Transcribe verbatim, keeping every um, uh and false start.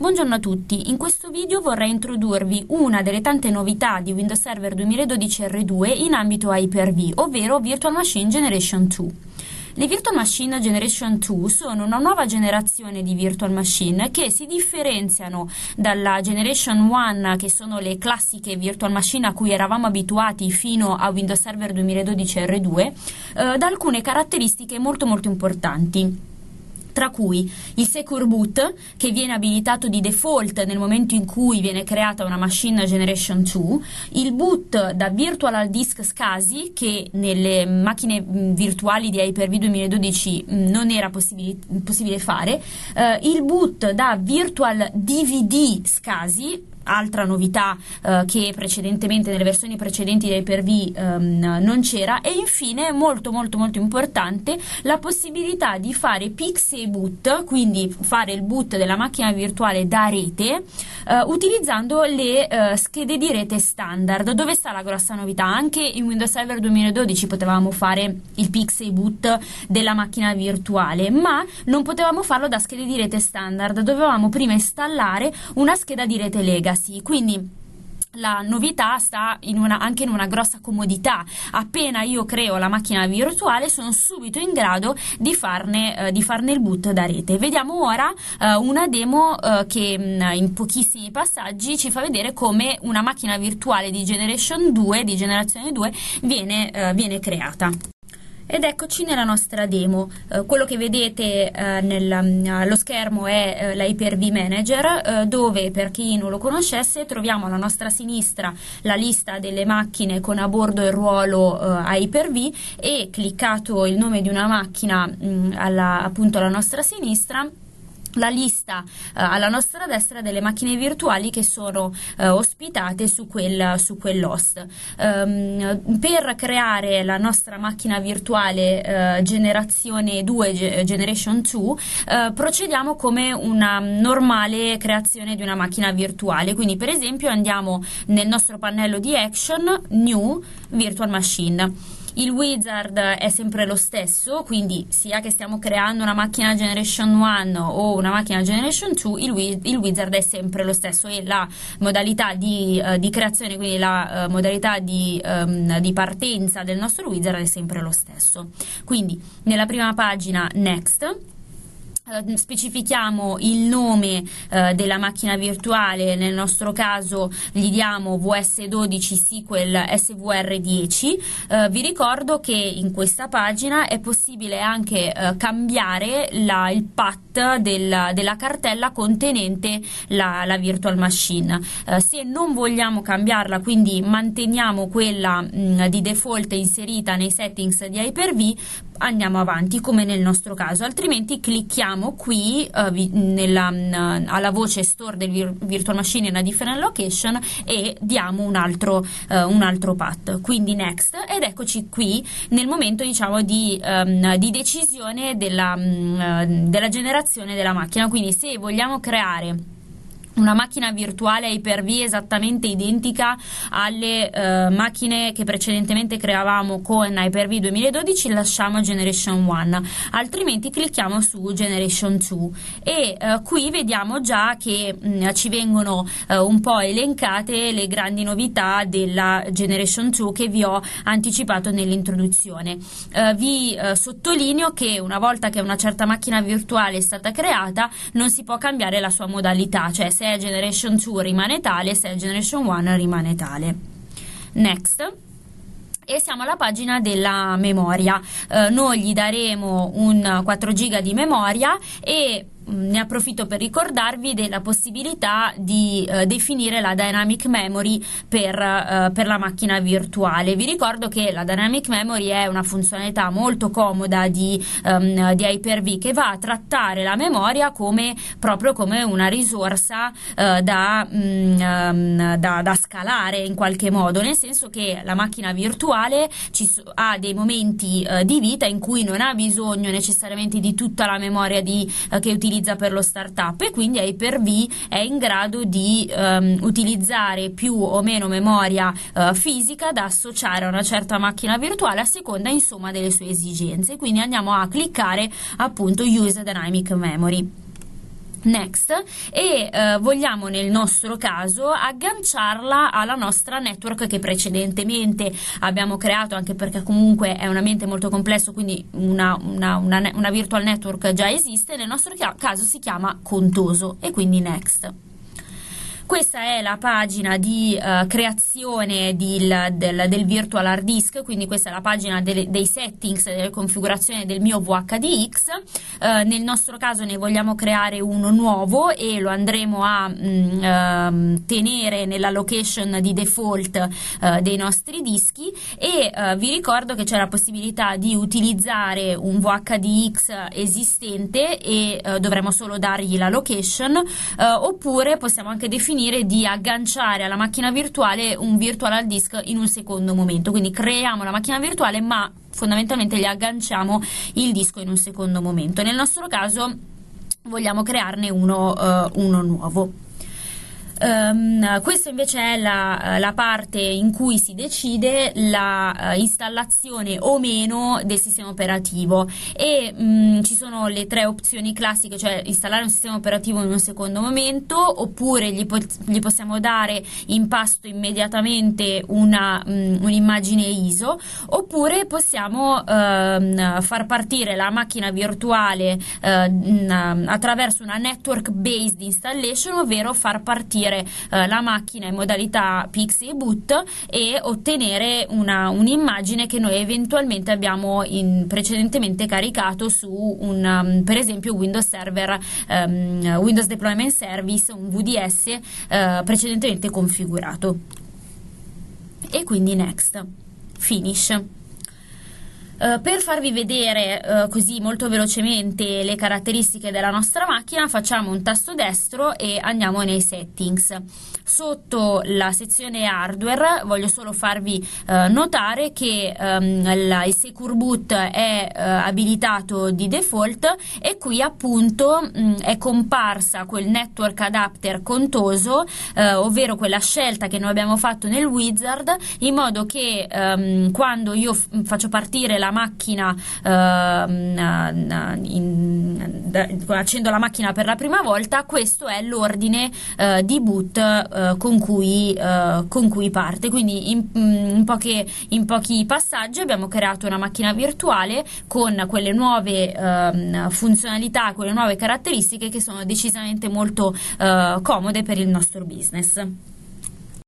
Buongiorno a tutti, in questo video vorrei introdurvi una delle tante novità di Windows Server duemiladodici R due in ambito Hyper-V, ovvero Virtual Machine Generation due. Le Virtual Machine Generation due sono una nuova generazione di Virtual Machine che si differenziano dalla Generation uno, che sono le classiche Virtual Machine a cui eravamo abituati fino a Windows Server duemiladodici R due, eh, da alcune caratteristiche molto molto importanti, tra cui il Secure Boot, che viene abilitato di default nel momento in cui viene creata una Machine Generation due, il boot da Virtual Hard Disk SCSI, che nelle macchine virtuali di Hyper-V duemiladodici non era possibile, possibile fare, eh, il boot da Virtual D V D SCSI, altra novità eh, che precedentemente nelle versioni precedenti di Hyper-V ehm, non c'era, e infine molto molto molto importante la possibilità di fare Pixie Boot, quindi fare il boot della macchina virtuale da rete eh, utilizzando le eh, schede di rete standard. Dove sta la grossa novità? Anche in Windows Server duemiladodici potevamo fare il Pixie Boot della macchina virtuale, ma non potevamo farlo da schede di rete standard, dovevamo prima installare una scheda di rete legacy. Quindi la novità sta in una, anche in una grossa comodità. Appena io creo la macchina virtuale sono subito in grado di farne, eh, di farne il boot da rete. Vediamo ora eh, una demo eh, che mh, in pochissimi passaggi ci fa vedere come una macchina virtuale di Generation due, di generazione due, viene, eh, viene creata. Ed eccoci nella nostra demo. Eh, quello che vedete eh, nello schermo è eh, l'Hyper-V Manager, eh, dove, per chi non lo conoscesse, troviamo alla nostra sinistra la lista delle macchine con a bordo il ruolo eh, Hyper-V, e cliccato il nome di una macchina mh, alla, appunto alla nostra sinistra, la lista eh, alla nostra destra delle macchine virtuali che sono eh, ospitate su quel, su quell'host. Um, per creare la nostra macchina virtuale eh, generazione due, Generation due, eh, procediamo come una normale creazione di una macchina virtuale. Quindi, per esempio, andiamo nel nostro pannello di Action, New, Virtual Machine. Il wizard è sempre lo stesso, quindi sia che stiamo creando una macchina Generation uno o una macchina Generation due, il, wiz il wizard è sempre lo stesso, e la modalità di, uh, di creazione, quindi la uh, modalità di, um, di partenza del nostro wizard è sempre lo stesso. Quindi nella prima pagina Next, Uh, specifichiamo il nome uh, della macchina virtuale. Nel nostro caso gli diamo V S dodici Sequel S V R dieci. Uh, vi ricordo che in questa pagina è possibile anche uh, cambiare la, il path del, della cartella contenente la, la virtual machine. Uh, se non vogliamo cambiarla, quindi manteniamo quella mh, di default inserita nei settings di Hyper-V, andiamo avanti come nel nostro caso, altrimenti clicchiamo qui uh, nella, uh, alla voce Store del vir Virtual Machine in a different location e diamo un altro, uh, un altro path, quindi Next, ed eccoci qui nel momento, diciamo, di, um, di decisione della, um, della generazione della macchina. Quindi se vogliamo creare una macchina virtuale Hyper-V esattamente identica alle uh, macchine che precedentemente creavamo con Hyper-V duemiladodici, lasciamo Generation uno, altrimenti clicchiamo su Generation due, e uh, qui vediamo già che mh, ci vengono uh, un po' elencate le grandi novità della Generation due che vi ho anticipato nell'introduzione. Uh, vi uh, sottolineo che una volta che una certa macchina virtuale è stata creata non si può cambiare la sua modalità, cioè se è Generation due rimane tale, se è Generation uno rimane tale. Next. E siamo alla pagina della memoria. Eh, noi gli daremo un quattro giga di memoria, e ne approfitto per ricordarvi della possibilità di eh, definire la dynamic memory per, eh, per la macchina virtuale. Vi ricordo che la dynamic memory è una funzionalità molto comoda di, um, di Hyper-V, che va a trattare la memoria come, proprio come una risorsa eh, da, um, da, da scalare in qualche modo, nel senso che la macchina virtuale ci so ha dei momenti eh, di vita in cui non ha bisogno necessariamente di tutta la memoria di, eh, che utilizza per lo startup, e quindi Hyper-V è in grado di um, utilizzare più o meno memoria uh, fisica da associare a una certa macchina virtuale a seconda, insomma, delle sue esigenze. Quindi andiamo a cliccare appunto Use Dynamic Memory. Next, e eh, vogliamo nel nostro caso agganciarla alla nostra network che precedentemente abbiamo creato, anche perché comunque è un ambiente molto complesso, quindi una, una, una, una virtual network già esiste. Nel nostro caso si chiama Contoso, e quindi Next. Questa è la pagina di uh, creazione di, del, del virtual hard disk, quindi questa è la pagina delle, dei settings, delle configurazioni del mio V H D X. Uh, nel nostro caso ne vogliamo creare uno nuovo e lo andremo a mm, uh, tenere nella location di default uh, dei nostri dischi, e uh, vi ricordo che c'è la possibilità di utilizzare un V H D X esistente e uh, dovremo solo dargli la location, uh, oppure possiamo anche definire di agganciare alla macchina virtuale un virtual hard disk in un secondo momento. Quindi creiamo la macchina virtuale, ma fondamentalmente gli agganciamo il disco in un secondo momento. Nel nostro caso vogliamo crearne uno, uh, uno nuovo. Um, questa invece è la, la parte in cui si decide la uh, installazione o meno del sistema operativo, e um, ci sono le tre opzioni classiche, cioè installare un sistema operativo in un secondo momento, oppure gli, po gli possiamo dare in pasto immediatamente una, um, un'immagine I S O, oppure possiamo uh, far partire la macchina virtuale uh, attraverso una network based installation, ovvero far partire Uh, la macchina in modalità Pixie Boot e ottenere una, un'immagine che noi eventualmente abbiamo in, precedentemente caricato su un, um, per esempio Windows Server, um, Windows Deployment Service, un V D S uh, precedentemente configurato. E quindi Next, Finish. Uh, per farvi vedere uh, così molto velocemente le caratteristiche della nostra macchina, facciamo un tasto destro e andiamo nei settings. Sotto la sezione hardware voglio solo farvi uh, notare che um, la, il Secure Boot è uh, abilitato di default, e qui appunto mh, è comparsa quel network adapter Contoso, uh, ovvero quella scelta che noi abbiamo fatto nel wizard, in modo che um, quando io faccio partire la macchina, uh, in, in, accendo la macchina per la prima volta, questo è l'ordine uh, di boot uh, con, cui, uh, con cui parte. Quindi in, in, poche, in pochi passaggi abbiamo creato una macchina virtuale con quelle nuove uh, funzionalità, quelle nuove caratteristiche che sono decisamente molto uh, comode per il nostro business.